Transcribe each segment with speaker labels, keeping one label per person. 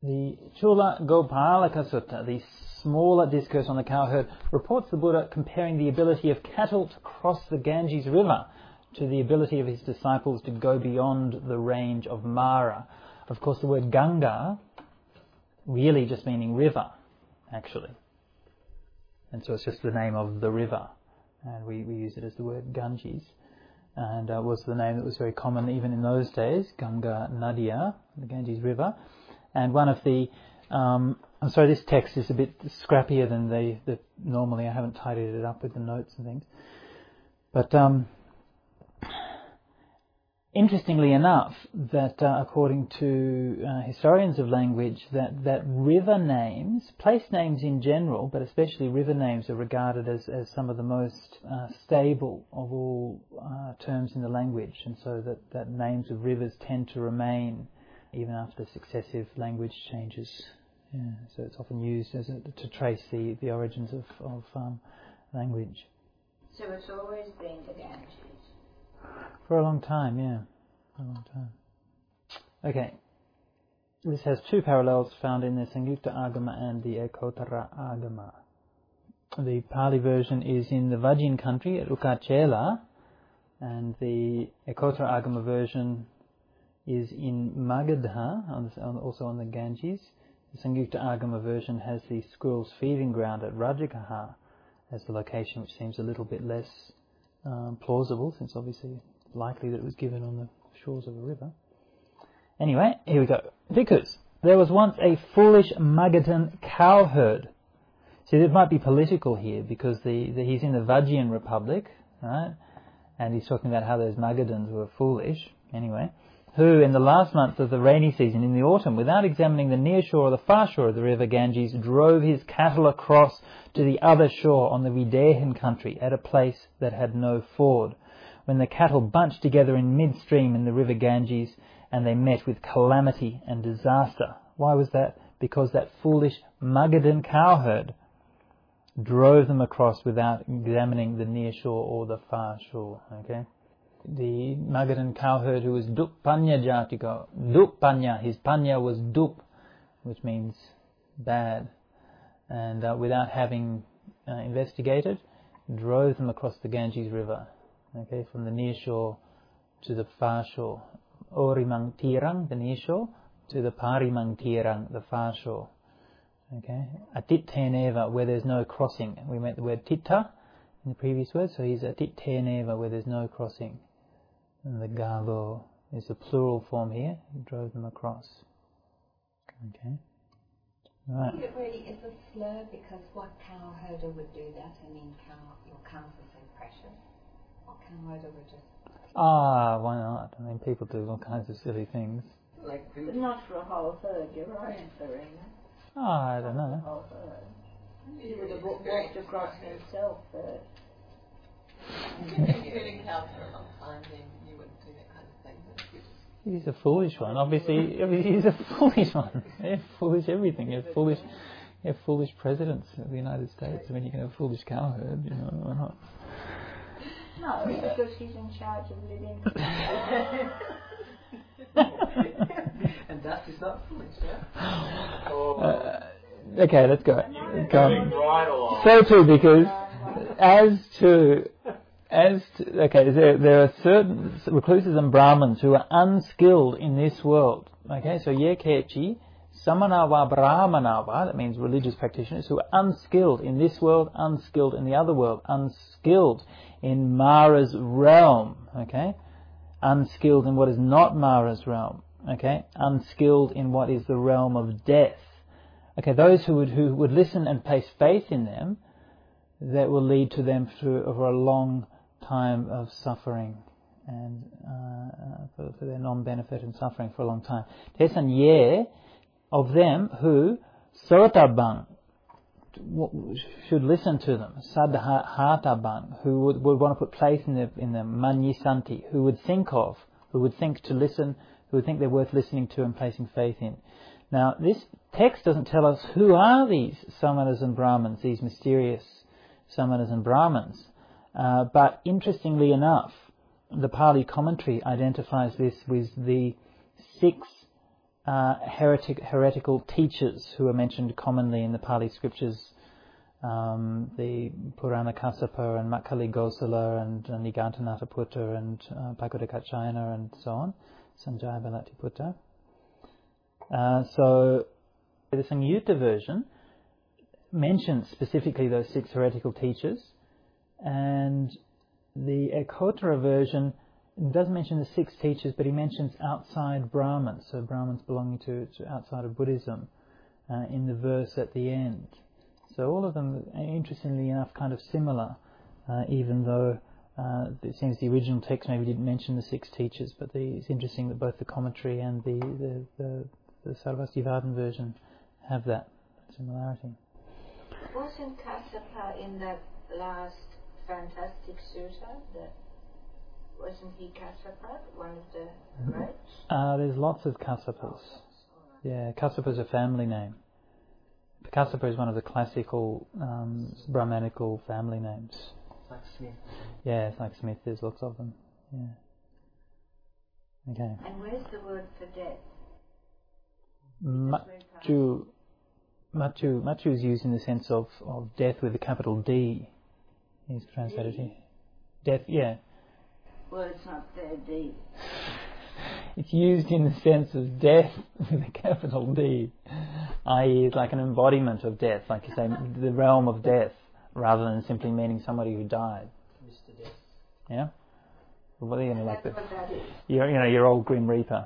Speaker 1: The Chula Gopalaka Sutta, the smaller discourse on the cowherd, reports the Buddha comparing the ability of cattle to cross the Ganges River to the ability of his disciples to go beyond the range of Mara. Of course, the word Ganga really just meaning river, actually. And so it's just the name of the river. And we use it as the word Ganges. And was the name that was very common even in those days, Ganga Nadia, the Ganges River. And one of the... I'm sorry, this text is a bit scrappier than the normally. I haven't tidied it up with the notes and things. But interestingly enough, that according to historians of language, that river names, place names in general, but especially river names, are regarded as some of the most stable of all terms in the language, and so that names of rivers tend to remain even after successive language changes. Yeah, so it's often used to trace the origins of language.
Speaker 2: So it's always been the Ganges?
Speaker 1: For a long time, yeah. For a long time. Okay. This has two parallels found in the Samyukta Agama and the Ekottara Agama. The Pali version is in the Vajin country at Ukachela, and the Ekottara Agama version is in Magadha, also on the Ganges. The Samyukta Agama version has the squirrels' feeding ground at Rajagaha as the location, which seems a little bit less plausible, since obviously it's likely that it was given on the shores of a river. Anyway, here we go. Bhikkhus, there was once a foolish Magadhan cowherd. See, it might be political here, because he's in the Vajjian Republic, right? And he's talking about how those Magadhans were foolish, anyway, who in the last month of the rainy season, in the autumn, without examining the near shore or the far shore of the river Ganges, drove his cattle across to the other shore on the Videhan country at a place that had no ford. When the cattle bunched together in midstream in the river Ganges, and they met with calamity and disaster. Why was that? Because that foolish Magadhan cowherd drove them across without examining the near shore or the far shore. Okay? The Magadhan cowherd who was Dup Panya Jatiko. Dup Panya, his Panya was Dup, which means bad. And without having investigated, drove them across the Ganges River, okay, from the near shore to the far shore. Orimang Tirang, the near shore, to the Parimang Tirang, the far shore. Okay, Atitteneva, where there's no crossing. We met the word Titta in the previous word, so he's Atitteneva, where there's no crossing. And the Galo is the plural form here. He drove them across. Okay. Right.
Speaker 2: I think it really is a slur, because what cow herder would do that? I mean, your cows are so precious. What cow herder would just...
Speaker 1: Why not? I mean, people do all kinds of silly things.
Speaker 2: But not for a whole herd, you're right, Serena.
Speaker 1: I don't know.
Speaker 2: A whole herd. He would have walked across himself first.
Speaker 3: If you've been feeding cows for a long time, then you wouldn't do that kind of thing.
Speaker 1: He's a foolish one. Obviously, he's a foolish one. They're foolish everything. You have foolish presidents of the United States. I mean, you can have a foolish cowherd, why not?
Speaker 2: No, because he's in charge of living.
Speaker 4: And thus is not foolish,
Speaker 1: okay, let's go. So too, because there are certain recluses and Brahmins who are unskilled in this world. Okay, so Yekechi, Samanawa Brahmanawa, that means religious practitioners who are unskilled in this world, unskilled in the other world, unskilled in Mara's realm, okay? Unskilled in what is not Mara's realm, okay? Unskilled in what is the realm of death. Okay, those who would listen and place faith in them, that will lead to them through over a long time of suffering and for their non-benefit and suffering for a long time. Tesan ye of them who sotabang should listen to them, sadhatabang, who would want to put place in them, manyisanti, who would think to listen, who would think they're worth listening to and placing faith in. Now, this text doesn't tell us who are these Samanas and Brahmins, these mysterious Samanas and Brahmins. But interestingly enough, the Pali commentary identifies this with the 6 heretical teachers who are mentioned commonly in the Pali scriptures, the Purana Kassapa and Makkali Gosala and Nigantanatha Putta and Pakudakachayana and so on, Sanjaya Balati Putta. So the Samyutta version mentions specifically those 6 heretical teachers, and the Ekotara version doesn't mention the 6 teachers, but he mentions outside Brahmins, so Brahmins belonging to outside of Buddhism, in the verse at the end. So all of them, interestingly enough, kind of similar, even though it seems the original text maybe didn't mention the 6 teachers, but it's interesting that both the commentary and the Sarvastivadin version have that similarity.
Speaker 2: Wasn't Kassapa in that last fantastic sutta? Wasn't he Kassapa, one of the greats?
Speaker 1: There's lots of Kassapas. Yeah, Kassapa is a family name. Kassapa is one of the classical Brahmanical family names.
Speaker 4: It's like Smith.
Speaker 1: Yeah, it's like Smith. There's lots of them. Yeah. Okay.
Speaker 2: And where's the word for death?
Speaker 1: Machu is used in the sense of death with a capital D. Is translated here. Death, yeah.
Speaker 2: Well, it's not there, D.
Speaker 1: It's used in the sense of death with a capital D, i.e. it's like an embodiment of death, like you say, the realm of death, rather than simply meaning somebody who died.
Speaker 4: Mr. Death.
Speaker 1: Yeah. Well, what are you going to like?
Speaker 2: That's what that is.
Speaker 1: Your old Grim Reaper.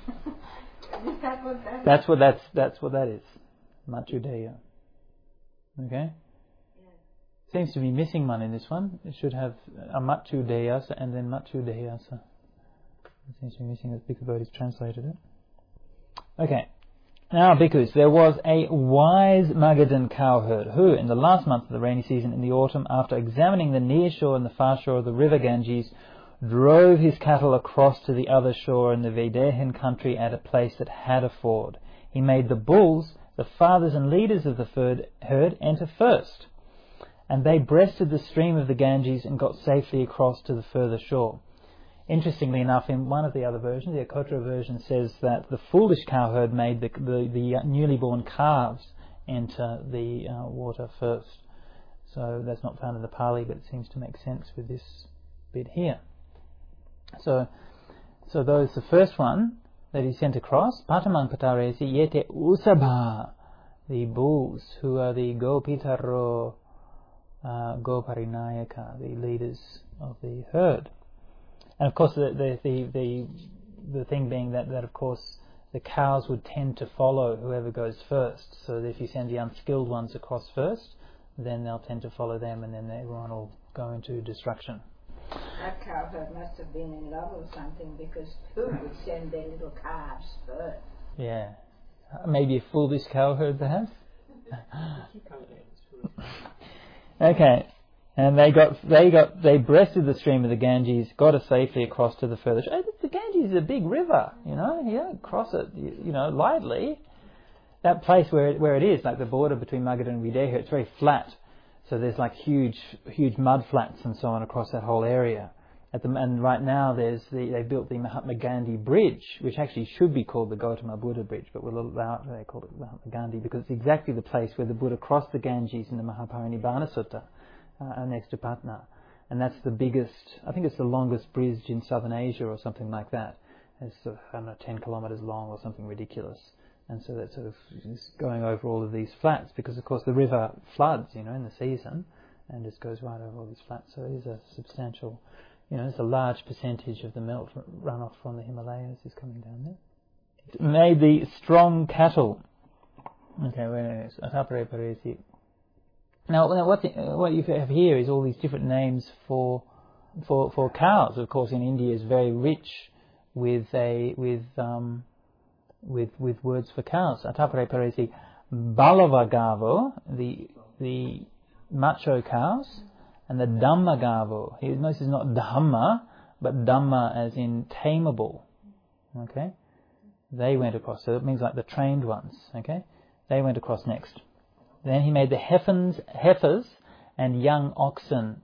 Speaker 2: Is that what that is?
Speaker 1: That's what that is. Machu Deya. Okay. Seems to be missing one in this one. It should have a Machu Deyasa and then Machu Deyasa. It seems to be missing as Bhikkhuvodi's translated it. Okay. Now, Bhikkhus, there was a wise Magadhan cowherd who, in the last month of the rainy season in the autumn, after examining the near shore and the far shore of the river Ganges, drove his cattle across to the other shore in the Videhan country at a place that had a ford. He made the bulls, the fathers and leaders of the herd, enter first, and they breasted the stream of the Ganges and got safely across to the further shore. Interestingly enough, in one of the other versions, the Ekotara version says that the foolish cowherd made the newly born calves enter the water first. So that's not found in the Pali, but it seems to make sense with this bit here. So those, the first one that he sent across, Patamang Pataresi Yete Usabha, the bulls, who are the Gopitaro Goparinayaka, the leaders of the herd. And of course the thing being that of course the cows would tend to follow whoever goes first. So that if you send the unskilled ones across first, then they'll tend to follow them, and then everyone will go into destruction.
Speaker 2: That cowherd must have been in love or something, because who would send their little calves first?
Speaker 1: Yeah. Maybe a foolish cowherd perhaps? Okay. And they breasted the stream of the Ganges, got us safely across to the further shore. The Ganges is a big river, you don't cross it, lightly. That place where it is, like the border between Magadha and Videha, it's very flat. So there's like huge mud flats and so on across that whole area. And right now they built the Mahatma Gandhi Bridge, which actually should be called the Gautama Buddha Bridge, but they call it Mahatma Gandhi because it's exactly the place where the Buddha crossed the Ganges in the Mahaparinibbana Sutta. Next to Patna, and that's the biggest, I think it's the longest bridge in southern Asia or something like that. It's 10 kilometers long or something ridiculous, and so that sort of is going over all of these flats because of course the river floods, in the season, and just goes right over all these flats. So it is a substantial, it's a large percentage of the melt runoff from the Himalayas is coming down there. It made the strong cattle. Okay, where is it? Now, what you have here is all these different names for cows. Of course, in India is very rich with words for cows. Atapare paresi balavagavo, the macho cows, and the dhammagavo. Notice it's not dhamma, but dhamma as in tameable. Okay, they went across. So it means like the trained ones. Okay, they went across next. Then he made the heifers and young oxen.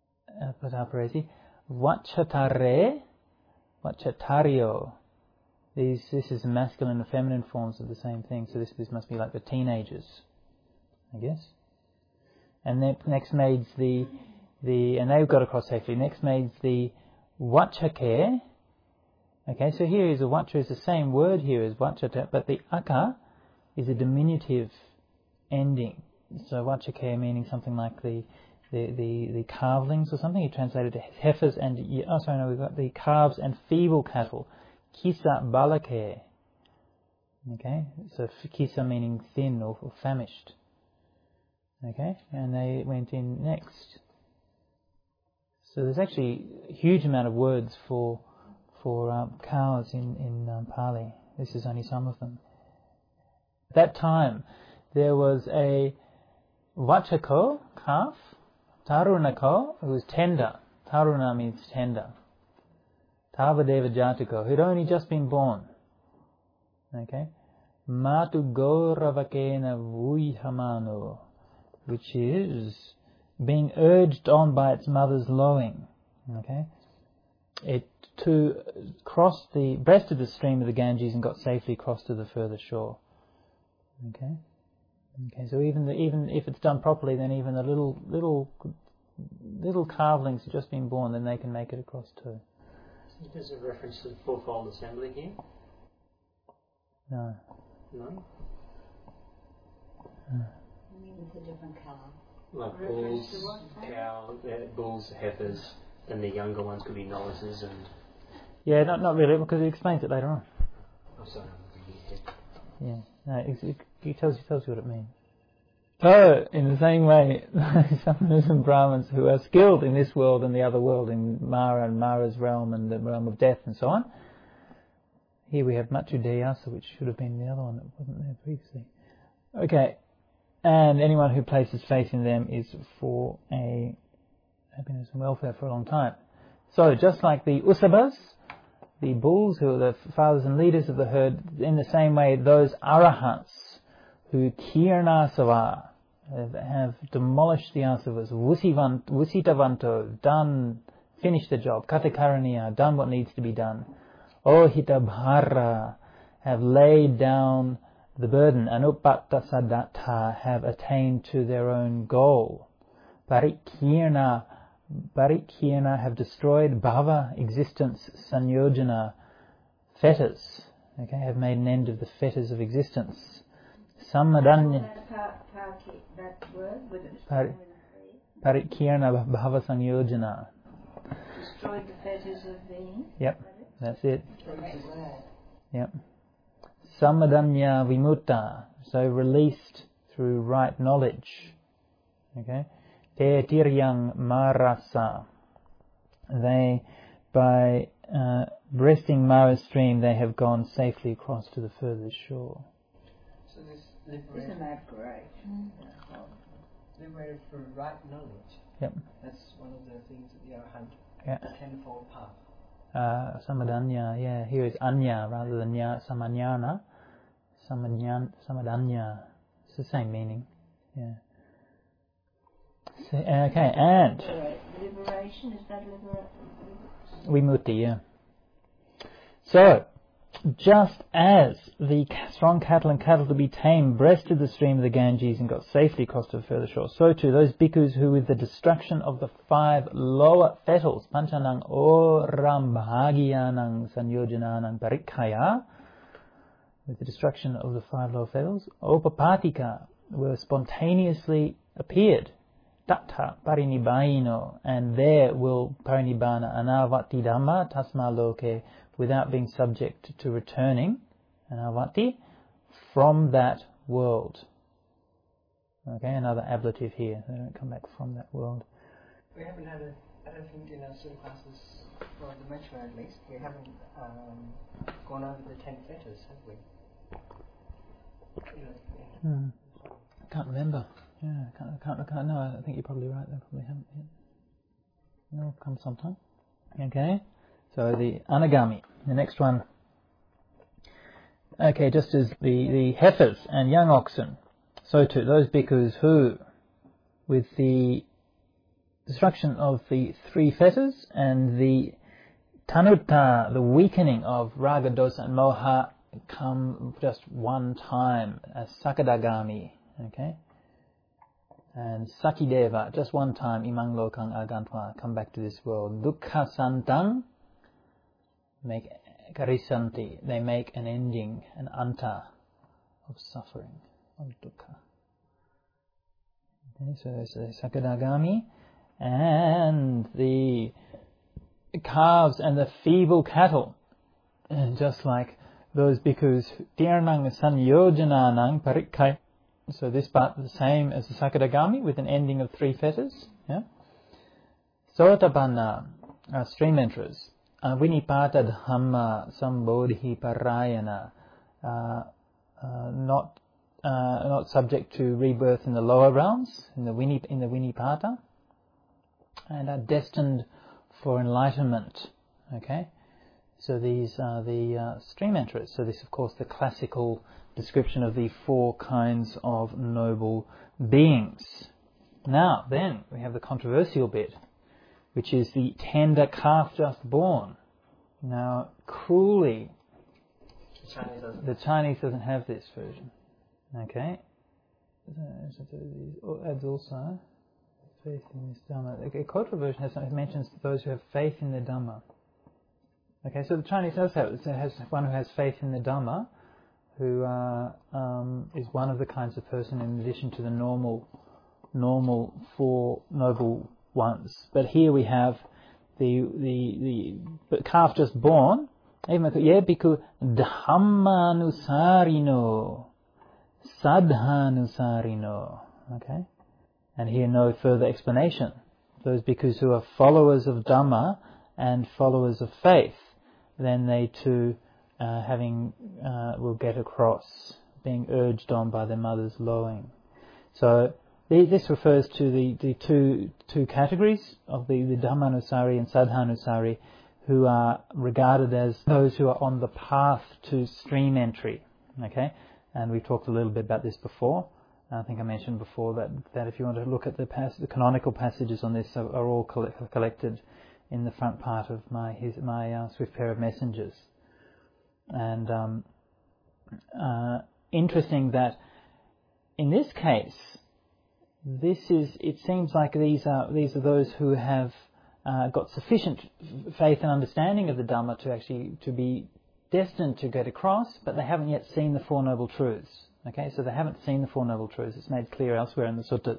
Speaker 1: Vachatario, This is the masculine and feminine forms of the same thing. So this must be like the teenagers, I guess. And then next made and they've got across safely. Next made the Vachake. Okay, so here is a Vacha is the same word here as Vachata, but the Aka is a diminutive ending. So Vachake meaning something like the calvelings or something. He translated to heifers and we've got the calves and feeble cattle. Kisa balake. Okay, so kisa meaning thin or famished. Okay, and they went in next. So there's actually a huge amount of words for cows in Pali. This is only some of them. At that time, there was a Vachako calf, Tarunako, who was tender. Taruna means tender. Tavadeva Jatako, who'd only just been born. Okay? Matu Gauravakena Vuihamano, which is being urged on by its mother's lowing. Okay? It to cross the breasted the stream of the Ganges and got safely across to the further shore. Okay? Okay, so even if it's done properly, then even the little calvelings who've just been born, then they can make it across too.
Speaker 4: There's a reference to the fourfold assembly here?
Speaker 1: No.
Speaker 4: No?
Speaker 3: It's a different colour.
Speaker 4: Like bulls, heifers, and the younger ones could be novices and...
Speaker 1: Yeah, not really, because he explains it later on.
Speaker 4: Oh, sorry, I'm
Speaker 1: Yeah, no, he tells you what it means. So, in the same way, some Brahmins who are skilled in this world and the other world, in Mara and Mara's realm and the realm of death and so on. Here we have Machu Deyasa, which should have been the other one that wasn't there previously. Okay, and anyone who places faith in them is for a happiness and welfare for a long time. So, just like the Usabas, the bulls who are the fathers and leaders of the herd, in the same way, those Arahants who Kirnasava have demolished the Asavas, Vusitavanto, finished the job, Katakaraniya, done what needs to be done, Ohitabhara, have laid down the burden, and Upattasadatta, have attained to their own goal. Parikirna have destroyed bhava, existence, sanyojana, fetters, okay, have made an end of the fetters of existence. Samadanya.
Speaker 2: That word, with
Speaker 1: Parikirna bhava sanyojana.
Speaker 2: destroyed the fetters of being.
Speaker 1: Yep, that's it. Yep. Samadanya vimutta, so released through right knowledge. Okay. Te tiryang marasa. They, by breasting Mara's stream, they have gone safely across to the furthest shore.
Speaker 4: So this liberated...
Speaker 2: Isn't that great?
Speaker 4: Liberated through right knowledge.
Speaker 1: Yep.
Speaker 4: That's one of the things that the Arahant,
Speaker 1: Yeah.
Speaker 4: the tenfold path.
Speaker 1: Samadanya, yeah. Here is anya rather than nya, samanyana. Samadanya. It's the same meaning. Yeah. So, okay, and
Speaker 2: Liberation, is that liberation?
Speaker 1: Vimutti, yeah. So, just as the strong cattle and cattle to be tamed breasted the stream of the Ganges and got safely across to the further shore, so too those bhikkhus who with the destruction of the 5 lower fettles, panchanang orambhagyanang sanyojananang parikhaya, with the destruction of the 5 lower fettles, opapatika, were spontaneously appeared, tattha parinibbāno, and there will parinibbāna anavati dhamma tasma loke, without being subject to returning, anavati, from that world. Okay, another ablative here. They don't come back from that world.
Speaker 4: We haven't had I don't think in our Sutta classes, well, the mention at least, we haven't gone over the 10 fetters, have we?
Speaker 1: I can't remember. Yeah, I can't. No, I think you're probably right. They probably haven't yet. It'll come sometime. Okay. So the anagami, the next one. Okay, just as the heifers and young oxen, so too those bhikkhus who, with the destruction of the 3 fetters and the Tanutta, the weakening of raga, dosa and moha, come just one time as Sakadagami, okay? And Sakideva, just one time, Imang Lokang Agantva, come back to this world. Dukkha Santang, make Karisanti, they make an ending, an anta of suffering, of dukkha. Okay, so there's Sakadagami, and the calves and the feeble cattle, and just like those bhikkhus, Tirnang Sanyojananang Parikkai. So this part the same as the Sakadagami with an ending of 3 fetters. Yeah. Sotapanna, stream enterers. Vinipata Dhamma Sambodhi Parayana, not subject to rebirth in the lower realms, in the Vinipata, and are destined for enlightenment. Okay, so these are the stream enterers. So this, of course, the classical description of the 4 kinds of noble beings. Now, then, we have the controversial bit, which is the tender calf just born. Now, cruelly, the Chinese doesn't have this version. Okay? Adds also faith in this Dhamma. Okay, Kotra version mentions those who have faith in the Dhamma. Okay, so the Chinese does have it. It has one who has faith in the Dhamma, who is one of the kinds of person in addition to the normal 4 noble ones. But here we have the calf just born. Bhikkhu Dhammanusarino, Sadhanusarino. Okay, and here no further explanation. Those bhikkhus who are followers of Dhamma and followers of faith, then they too will get across, being urged on by their mother's lowing. So this refers to the two categories of the Dhammanusari and Sadhanusari, who are regarded as those who are on the path to stream entry. Okay, and we've talked a little bit about this before. I think I mentioned before that if you want to look at the canonical passages on this are all collected in the front part of my Swift Pair of Messengers. And interesting that in this case, it seems like these are those who have got sufficient faith and understanding of the Dhamma to be destined to get across, but they haven't yet seen the 4 noble truths. Okay, so they haven't seen the 4 noble truths. It's made clear elsewhere in the suttas.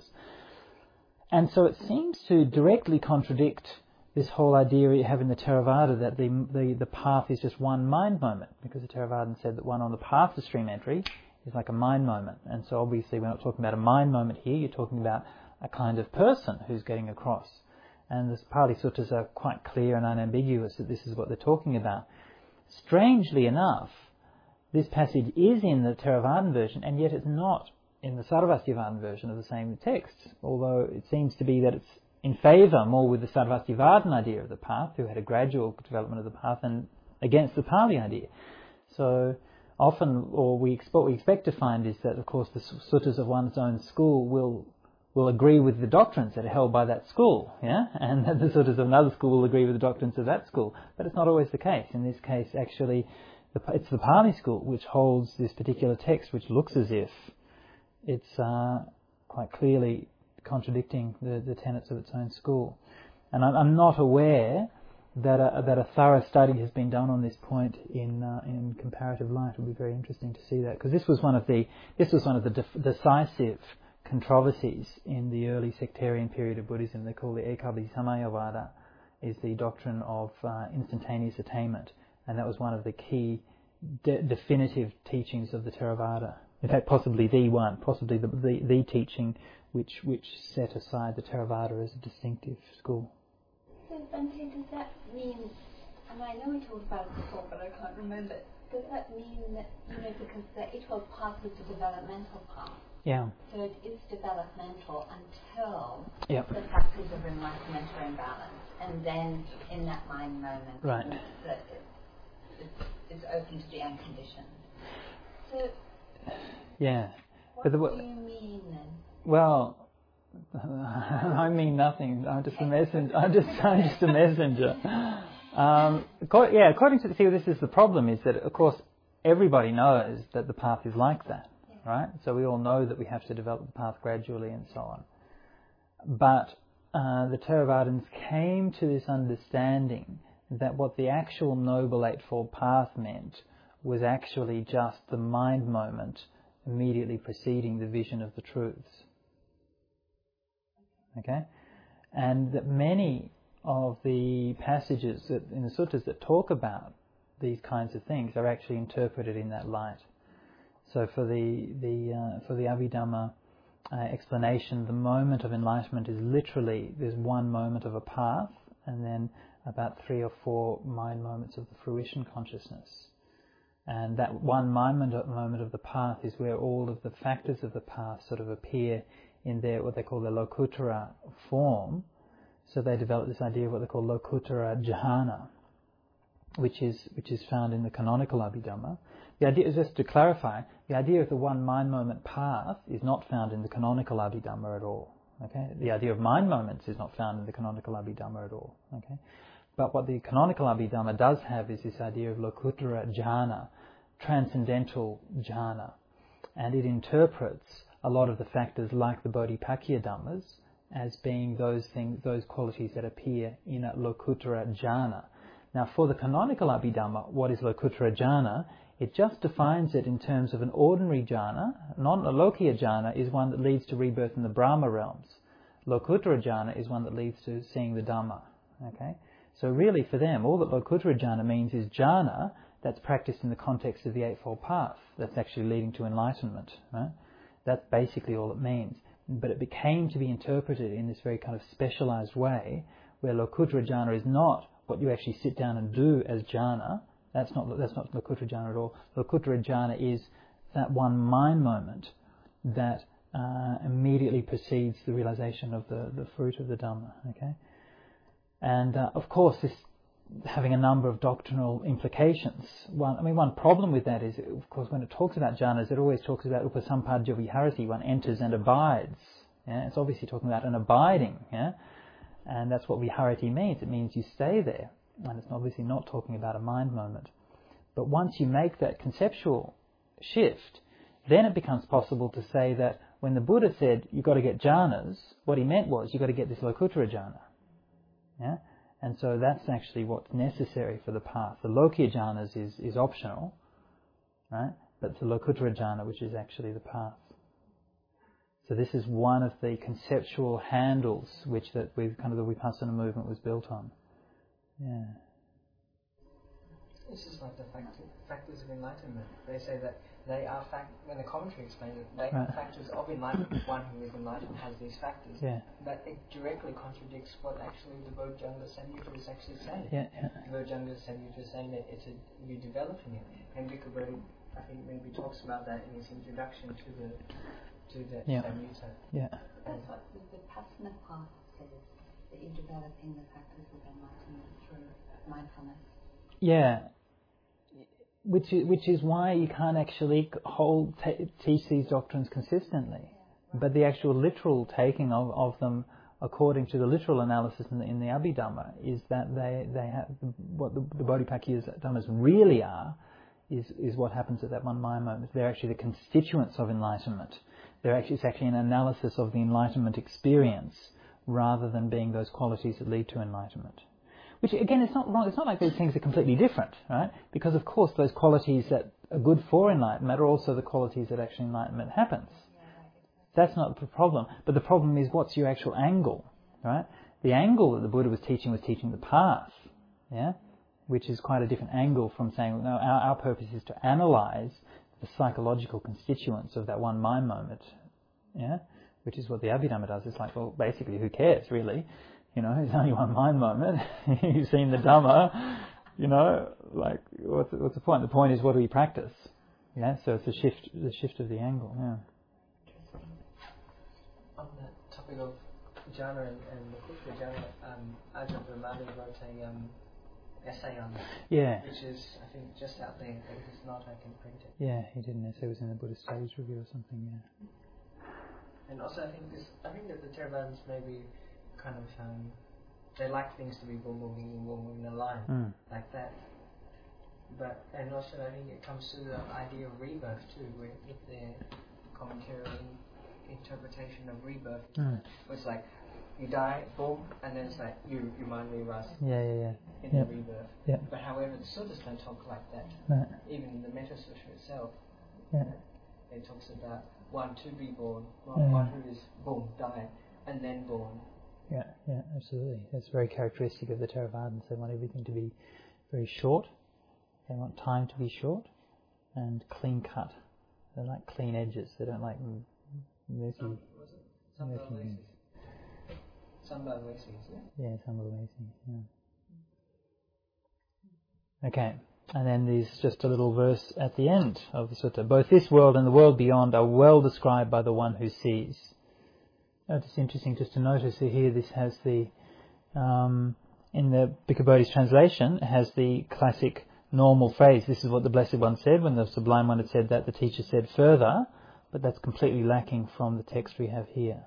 Speaker 1: And so it seems to directly contradict this whole idea you have in the Theravada that the path is just one mind moment, because the Theravadan said that one on the path to stream entry is like a mind moment. And so obviously we're not talking about a mind moment here, you're talking about a kind of person who's getting across. And the Pali Suttas are quite clear and unambiguous that this is what they're talking about. Strangely enough, this passage is in the Theravadan version, and yet it's not in the Sarvastivadin version of the same text, although it seems to be that it's in favour more with the Sarvastivadin idea of the path, who had a gradual development of the path, and against the Pali idea. So often, what we expect to find is that, of course, the suttas of one's own school will agree with the doctrines that are held by that school, yeah, and that the suttas of another school will agree with the doctrines of that school. But it's not always the case. In this case, actually, it's the Pali school which holds this particular text, which looks as if it's quite clearly contradicting the tenets of its own school. And I'm not aware that a thorough study has been done on this point in comparative light. It would be very interesting to see that, because this was one of the decisive controversies in the early sectarian period of Buddhism. They call the Ekabhisamayavada, is the doctrine of instantaneous attainment, and that was one of the key definitive teachings of the Theravada. In fact, possibly the teaching which set aside the Theravada as a distinctive school.
Speaker 2: So, Bhante, does that mean, and I know we talked about it before, but I can't remember, does that mean that, because the Eightfold Path is a developmental path? Yeah. So it is developmental until the factors of enlightenment are in balance, and then in that mind moment,
Speaker 1: right,
Speaker 2: it's open to the unconditioned. So,
Speaker 1: yeah.
Speaker 2: What do you mean then?
Speaker 1: Well, I mean nothing. I'm just a messenger. I'm just a messenger. According to this is the problem, is that, of course, everybody knows that the path is like that, right? So we all know that we have to develop the path gradually and so on. But the Theravadins came to this understanding that what the actual Noble Eightfold Path meant was actually just the mind moment immediately preceding the vision of the truths. Okay? And that many of the passages in the suttas that talk about these kinds of things are actually interpreted in that light. So for the Abhidhamma explanation, the moment of enlightenment is literally, there's one moment of a path and then about 3 or 4 mind moments of the fruition consciousness. And that one moment of the path is where all of the factors of the path sort of appear in their, what they call the Lokuttara form. So they develop this idea of what they call Lokuttara Jhana, which is found in the canonical Abhidhamma. The idea is, just to clarify, the idea of the one mind moment path is not found in the canonical Abhidhamma at all. Okay, the idea of mind moments is not found in the canonical Abhidhamma at all. Okay, but what the canonical Abhidhamma does have is this idea of Lokuttara Jhana, transcendental jhana, and it interprets a lot of the factors like the Bodhipakkhya Dhammas as being those things, those qualities that appear in a Lokuttara Jhana. Now, for the canonical Abhidhamma, what is Lokuttara Jhana? It just defines it in terms of an ordinary jhana. Non-Lokiya jhana is one that leads to rebirth in the Brahma realms. Lokuttara jhana is one that leads to seeing the Dhamma. Okay, so really for them, all that Lokuttara jhana means is jhana that's practiced in the context of the Eightfold Path. That's actually leading to enlightenment. Right? That's basically all it means. But it became to be interpreted in this very kind of specialized way, where Lokuttara jhana is not what you actually sit down and do as jhana. That's not Lokuttara jhana at all. Lokuttara jhana is that one mind moment that immediately precedes the realization of the fruit of the Dhamma. Okay, and of course this having a number of doctrinal implications. One problem with that is, of course, when it talks about jhanas, it always talks about upasampadya viharati, one enters and abides. Yeah? It's obviously talking about an abiding, yeah? And that's what viharati means. It means you stay there, and it's obviously not talking about a mind moment. But once you make that conceptual shift, then it becomes possible to say that when the Buddha said you've got to get jhanas, what he meant was you've got to get this Lokuttara jhana. Yeah? And so that's actually what's necessary for the path. The Lokiya jhanas is optional, right? But it's the Lokuttara jhana which is actually the path. So this is one of the conceptual handles which that with kind of the Vipassana movement was built on. Yeah.
Speaker 4: This is like the factors of enlightenment. They say that they are when the commentary explains it, they are factors of enlightenment. One who is enlightened has these factors.
Speaker 1: Yeah.
Speaker 4: But it directly contradicts what actually the Bodhjanga Samyutta is actually saying.
Speaker 1: Yeah.
Speaker 4: The Bodhjanga Samyutta is saying that you're developing it. And Vikabodhi, I think, maybe talks about that in his introduction to the Samyutta.
Speaker 1: Yeah.
Speaker 2: That's what the Vipassana path says, that you're developing the factors of enlightenment through mindfulness.
Speaker 1: Yeah. Which is why you can't actually teach these doctrines consistently. But the actual literal taking of them, according to the literal analysis in the Abhidhamma, is that they have what the Bodhipakkhya Dhammas really are, is what happens at that one mind moment. They're actually the constituents of enlightenment. It's actually an analysis of the enlightenment experience rather than being those qualities that lead to enlightenment. Which, again, it's not wrong. It's not like these things are completely different, right? Because, of course, those qualities that are good for enlightenment are also the qualities that actually enlightenment happens. That's not the problem. But the problem is, what's your actual angle, right? The angle that the Buddha was teaching the path, yeah? Which is quite a different angle from saying, no, our purpose is to analyze the psychological constituents of that one mind moment, yeah? Which is what the Abhidhamma does. It's like, well, basically, who cares, really? You know, it's only one mind moment. You've seen the Dhamma. You know, like what's the point? The point is, what do we practice? Yeah. So it's the shift of the angle. Yeah.
Speaker 4: On the topic of jhana and Lokuttara jhana, Ajahn Brahmani wrote a essay on that.
Speaker 1: Yeah.
Speaker 4: Which is, I think, just out there. But if it's not, I can print it.
Speaker 1: Yeah, he did an essay. It was in the Buddhist Studies Review or something. Yeah.
Speaker 4: And also, I think that the Theravadins maybe kind of they like things to be boom, boom, boom, boom, boom in a line, like that. But, and also I think it comes to the idea of rebirth too, with their commentary interpretation of rebirth. It's like, you die, boom, and then it's like, you mind me, Ras.
Speaker 1: In
Speaker 4: the rebirth. Yeah. But however, the sutras don't talk like that.
Speaker 1: Right.
Speaker 4: Even the Metta Sutra itself, it talks about one to be born, one who is boom, die, and then born.
Speaker 1: Yeah, absolutely. That's very characteristic of the Theravadins. They want everything to be very short. They want time to be short and clean cut. They like clean edges. They don't like murky. Okay, and then there's just a little verse at the end of the sutta. Both this world and the world beyond are well described by the one who sees. It's interesting just to notice that here this has the, in the Bhikkhu Bodhi's translation, it has the classic normal phrase. This is what the Blessed One said. When the Sublime One had said that, the teacher said further, but that's completely lacking from the text we have here.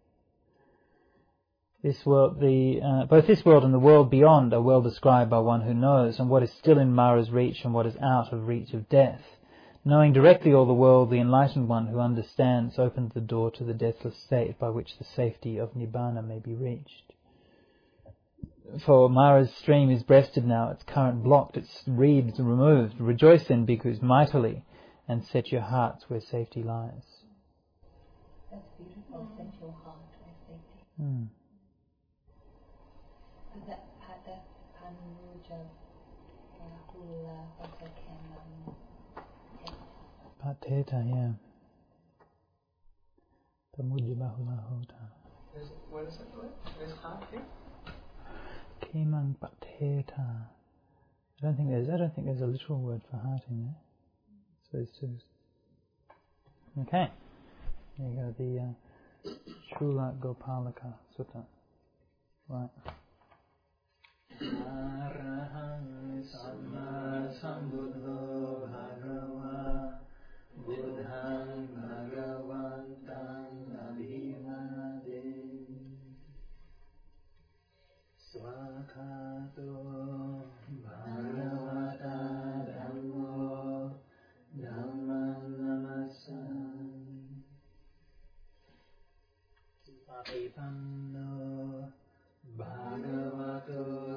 Speaker 1: This world, both this world and the world beyond are well described by one who knows, and what is still in Mara's reach and what is out of reach of death. Knowing directly all the world, the enlightened one who understands opens the door to the deathless state by which the safety of Nibbana may be reached. For Mara's stream is breasted now, its current blocked, its reeds removed. Rejoice then, bhikkhus, mightily, and set your hearts where safety lies.
Speaker 2: That's beautiful, set your heart where safety. That Panuja Hula Hotakeman
Speaker 1: Pateta, yeah. Pamuja Bahula Hota.
Speaker 4: What is it? Where's heart here?
Speaker 1: Kemang Pateta. I don't think there's a literal word for heart in there. So it's just okay. There you go, the Chula Gopalaka Sutta. Right. Arahang Samma Sambuddho Bhagava Buddhang Bhagavantam Abhimade Swakato Bhagavata Dhammo Dhammam Namassam Papipanno Bhagavato